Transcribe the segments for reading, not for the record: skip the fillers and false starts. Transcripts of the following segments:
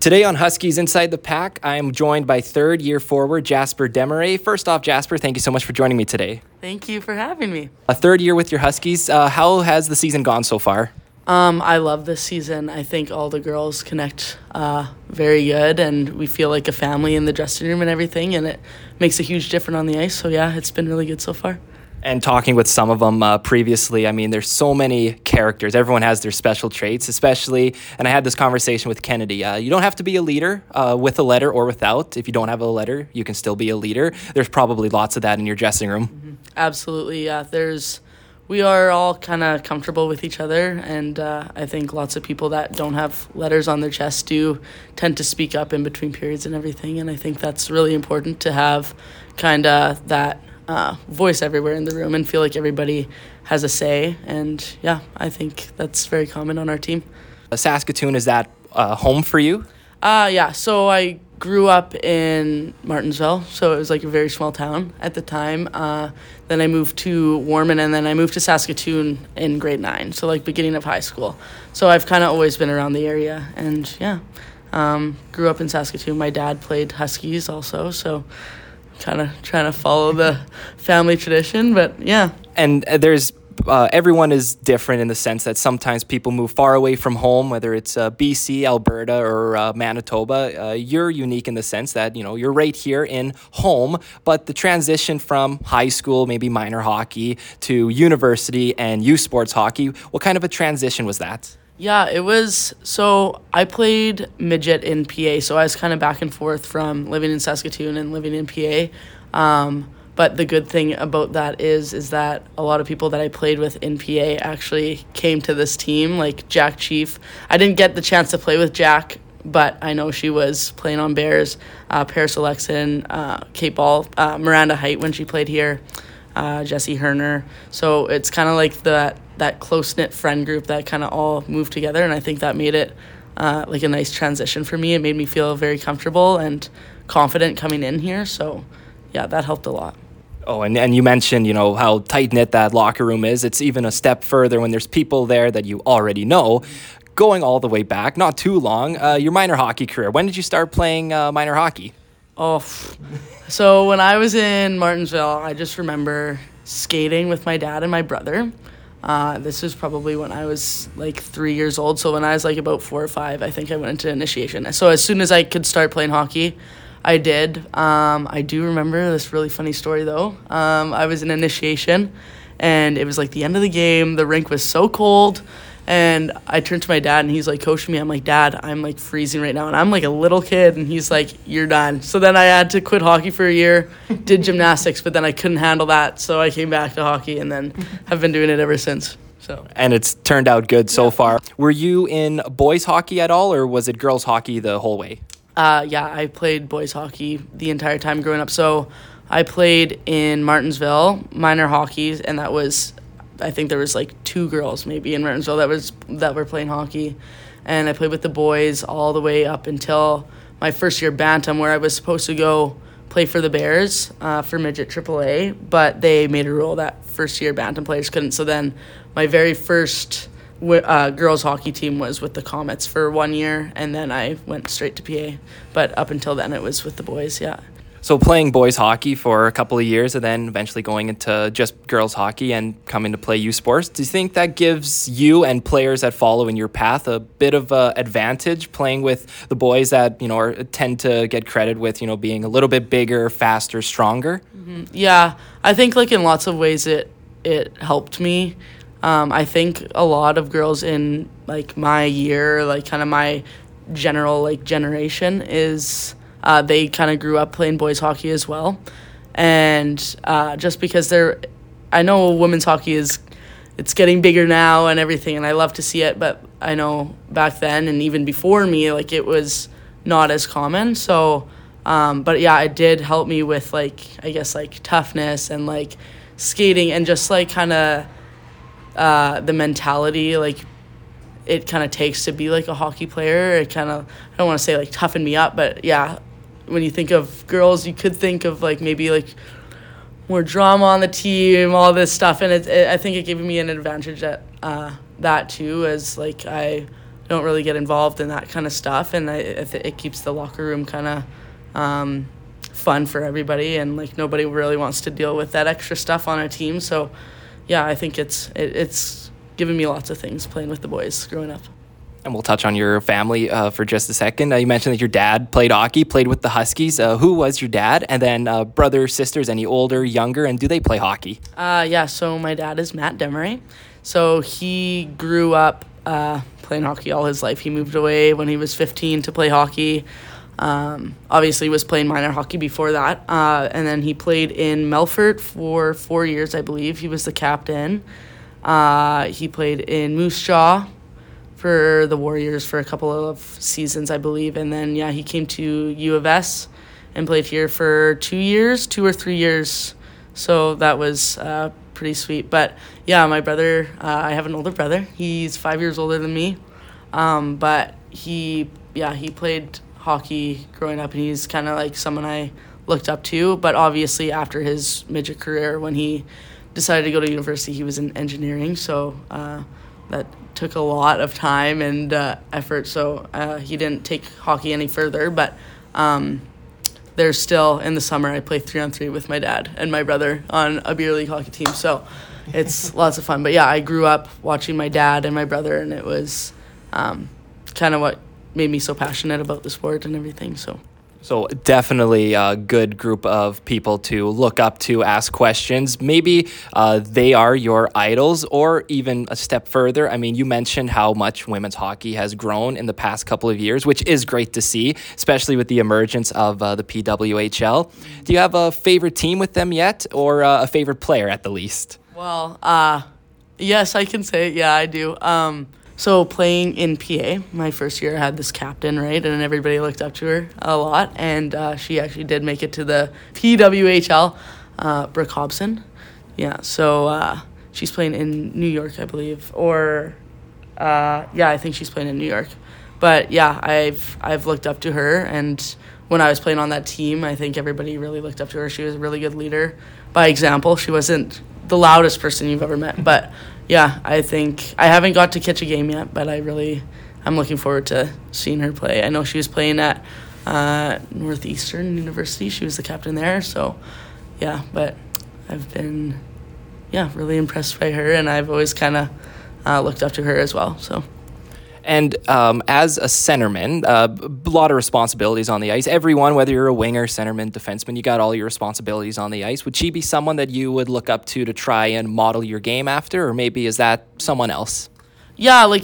Today on Huskies Inside the Pack, I am joined by third-year forward Jasper Desmarais. First off, Jasper, thank you so much for joining me today. Thank you for having me. A third year with your Huskies. How has the season gone so far? I love this season. I think all the girls connect very good, and we feel like a family in the dressing room and everything, and it makes a huge difference on the ice. So, yeah, it's been really good so far. And talking with some of them previously, I mean, there's so many characters. Everyone has their special traits, especially, and I had this conversation with Kennedy. You don't have to be a leader with a letter or without. If you don't have a letter, you can still be a leader. There's probably lots of that in your dressing room. Mm-hmm. Absolutely, yeah. We are all kind of comfortable with each other, and I think lots of people that don't have letters on their chest do tend to speak up in between periods and everything, and I think that's really important to have kind of that voice everywhere in the room and feel like everybody has a say. And yeah, I think that's very common on our team. Saskatoon, is that home for you? Yeah, so I grew up in Martensville, so it was like a very small town at the time. Then I moved to Warman, and then I moved to Saskatoon in grade 9, so like beginning of high school. So I've kind of always been around the area, and yeah, grew up in Saskatoon. My dad played Huskies also, so kind of trying to follow the family tradition, but yeah. And there's everyone is different in the sense that sometimes people move far away from home, whether it's BC, Alberta, or Manitoba. You're unique in the sense that, you know, you're right here in home, but the transition from high school, maybe minor hockey, to university and youth sports hockey, what kind of a transition was that? Yeah, it was, so I played midget in PA, so I was kind of back and forth from living in Saskatoon and living in PA. But the good thing about that is that a lot of people that I played with in PA actually came to this team, like Jack Chief. I didn't get the chance to play with Jack, but I know she was playing on Bears, Paris Alexin, Kate Ball, Miranda Height when she played here, Jesse Herner. So it's kind of like that close-knit friend group that kind of all moved together, and I think that made it like a nice transition for me. It made me feel very comfortable and confident coming in here, so yeah, that helped a lot. Oh, and you mentioned, you know, how tight-knit that locker room is. It's even a step further when there's people there that you already know. Going all the way back, not too long, your minor hockey career. When did you start playing minor hockey? So when I was in Martensville, I just remember skating with my dad and my brother. This was probably when I was like 3 years old. So when I was like about 4 or 5, I think I went into initiation. So as soon as I could start playing hockey, I did. I do remember this really funny story, though. I was in initiation, and it was like the end of the game. The rink was so cold, and I turned to my dad, and he's like coaching me. I'm like, Dad, I'm like freezing right now, and I'm like a little kid, and he's like, you're done. So then I had to quit hockey for a year, did gymnastics, but then I couldn't handle that, so I came back to hockey, and then have been doing it ever since. And it's turned out good so far. Were you in boys hockey at all, or was it girls hockey the whole way? Yeah, I played boys hockey the entire time growing up. So I played in Martensville, minor hockey, and that was, I think there was like 2 girls maybe in Martensville that were playing hockey. And I played with the boys all the way up until my first year Bantam, where I was supposed to go play for the Bears for midget AAA, but they made a rule that first year Bantam players couldn't. So then my very first girls hockey team was with the Comets for 1 year, and then I went straight to PA. But up until then, it was with the boys, yeah. So playing boys hockey for a couple of years and then eventually going into just girls hockey and coming to play youth sports, do you think that gives you and players that follow in your path a bit of a advantage playing with the boys that, you know, tend to get credit with, you know, being a little bit bigger, faster, stronger? Mm-hmm. Yeah, I think like in lots of ways it helped me. I think a lot of girls in like my year, like kind of my general like generation is they kind of grew up playing boys hockey as well. And just because I know women's hockey it's getting bigger now and everything, and I love to see it, but I know back then and even before me, like it was not as common. So, but yeah, it did help me with like, I guess like toughness and like skating and just like kind of the mentality like it kind of takes to be like a hockey player. It kind of, I don't want to say like toughen me up, but yeah, when you think of girls, you could think of like maybe like more drama on the team, all this stuff, and I think it gave me an advantage at that too, as like I don't really get involved in that kind of stuff, and it keeps the locker room kind of fun for everybody, and like nobody really wants to deal with that extra stuff on a team. So yeah, I think it's given me lots of things playing with the boys growing up. And we'll touch on your family for just a second. You mentioned that your dad played hockey, played with the Huskies. Who was your dad? And then brothers, sisters, any older, younger, and do they play hockey? So my dad is Matt Demeray. So he grew up playing hockey all his life. He moved away when he was 15 to play hockey. Obviously was playing minor hockey before that. And then he played in Melfort for 4 years, I believe. He was the captain. He played in Moose Jaw for the Warriors for a couple of seasons, I believe. And then, he came to U of S and played here for 2 or 3 years. So that was pretty sweet. But, my brother, I have an older brother. He's 5 years older than me. But he played hockey growing up, and he's kind of like someone I looked up to. But obviously after his midget career, when he decided to go to university, he was in engineering. So that took a lot of time and effort, so he didn't take hockey any further. But there's still, in the summer, I play 3-on-3 with my dad and my brother on a beer league hockey team, so it's lots of fun. But I grew up watching my dad and my brother, and it was kind of what made me so passionate about the sport and everything. So definitely a good group of people to look up to, ask questions. Maybe they are your idols, or even a step further. I mean, you mentioned how much women's hockey has grown in the past couple of years, which is great to see, especially with the emergence of the PWHL. Do you have a favorite team with them yet, or a favorite player at the least? Well, yes, I can say it. Yeah, I do. So playing in PA, my first year, I had this captain, right? And everybody looked up to her a lot. And she actually did make it to the PWHL, Brooke Hobson. Yeah, so she's playing in New York, I believe. Or, I think she's playing in New York. But, I've looked up to her. And when I was playing on that team, I think everybody really looked up to her. She was a really good leader by example. She wasn't the loudest person you've ever met, but I think I haven't got to catch a game yet, but I'm looking forward to seeing her play. I know she was playing at Northeastern University. She was the captain there, so but I've been really impressed by her, and I've always kind of looked up to her as well. So. And as a centerman, a lot of responsibilities on the ice. Everyone, whether you're a winger, centerman, defenseman, you got all your responsibilities on the ice. Would she be someone that you would look up to try and model your game after, or maybe is that someone else? Yeah, like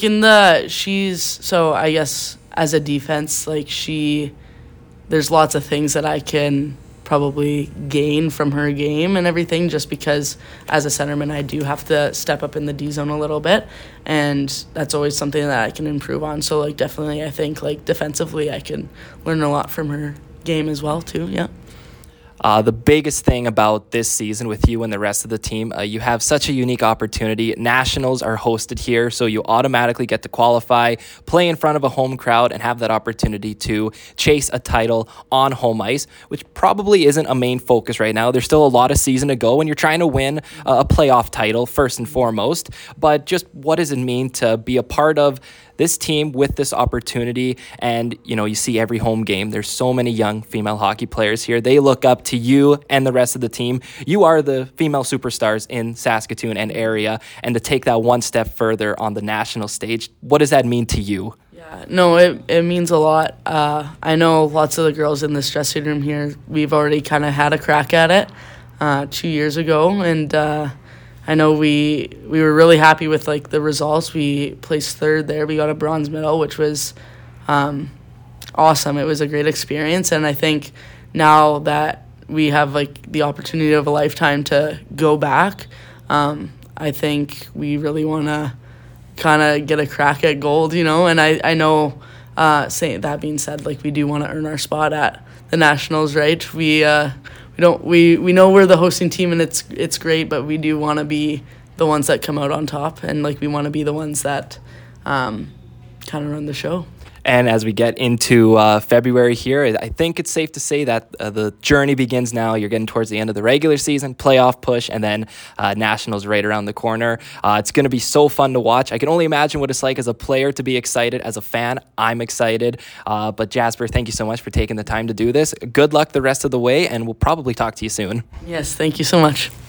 so I guess as a defense, there's lots of things that I can probably gain from her game and everything, just because as a centerman I do have to step up in the D zone a little bit, and that's always something that I can improve on. So definitely I think defensively I can learn a lot from her game as well too. The biggest thing about this season with you and the rest of the team, you have such a unique opportunity. Nationals are hosted here, so you automatically get to qualify, play in front of a home crowd, and have that opportunity to chase a title on home ice, which probably isn't a main focus right now. There's still a lot of season to go, and you're trying to win a playoff title first and foremost. But just what does it mean to be a part of this team with this opportunity? And you see every home game, there's so many young female hockey players here. They look up to you and the rest of the team. You are the female superstars in Saskatoon and area, and to take that one step further on the national stage, what does that mean to you? No, it means a lot. I know lots of the girls in this dressing room here, we've already kind of had a crack at it 2 years ago, and I know we were really happy with the results. We placed third there. We got a bronze medal, which was awesome. It was a great experience, and I think now that we have the opportunity of a lifetime to go back, I think we really want to kind of get a crack at gold, And I know, saying that being said, we do want to earn our spot at the Nationals, right? We know we're the hosting team, and it's great, but we do want to be the ones that come out on top, and we want to be the ones that kind of run the show. And as we get into February here, I think it's safe to say that the journey begins now. You're getting towards the end of the regular season, playoff push, and then Nationals right around the corner. It's going to be so fun to watch. I can only imagine what it's like as a player to be excited. As a fan, I'm excited. But Jasper, thank you so much for taking the time to do this. Good luck the rest of the way, and we'll probably talk to you soon. Yes, thank you so much.